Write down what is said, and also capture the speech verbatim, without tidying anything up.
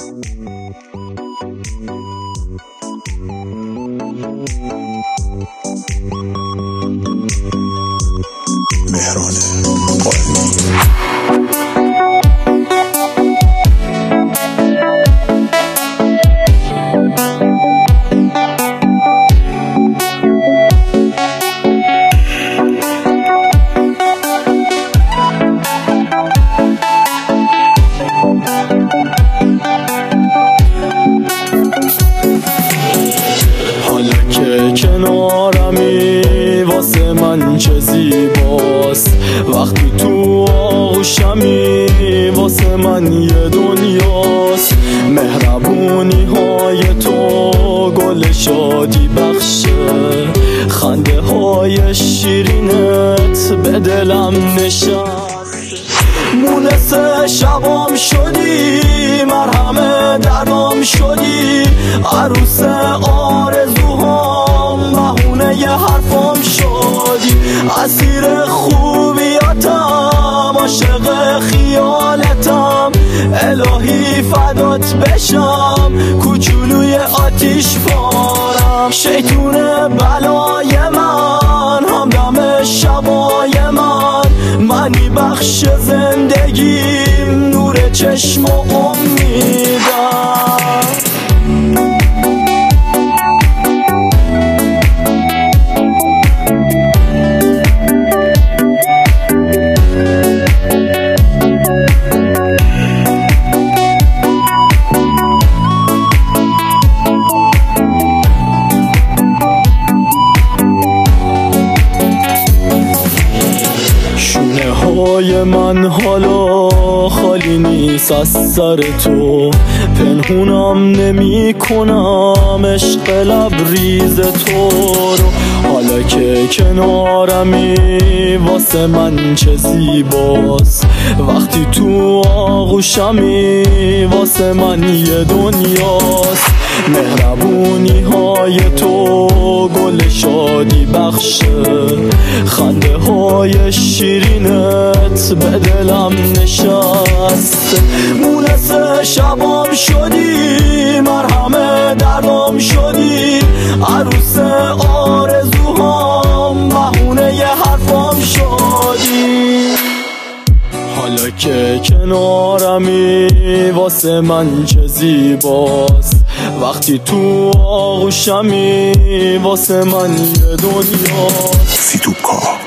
مهران حالا که کنارمی واسه من چه زیباست، وقتی تو آغوشمی واسه من یه دنیاست. مهربونی های تو گل شادی بخشه، خنده های شیرینت به دلم نشست. مونس شبام شدی، مرهم دردام شدی، عروس آرزوهام، بهونه ی حرفام شدی. اسیر خوبیاتم، عاشق خیالتم، الهی فدات بشم، کوچولوی آتیش بارم. شیطون بلای من، همدم شبای من، منی بخش زندگیم، نور چشم و امیدم. شونه های من حالا خالی نیست از سر تو، پنهونم نمی کنم عشق لبریز تو رو. حالا که کنارمی واسه من چه زیباست، وقتی تو آغوشمی واسه من یه دنیاست. مهربونی های تو گل شادی بخشه، خنده های شیرینت به دلم نشست. مونس شبام شدی، مرهم دردام شدی، عروس آرزوهام، بهونه ی حرفام شدی. حالا که کنارمی واسه من چه زیباست، وقتی تو آغوشمی واسه من یه دنیاست. سیتوکا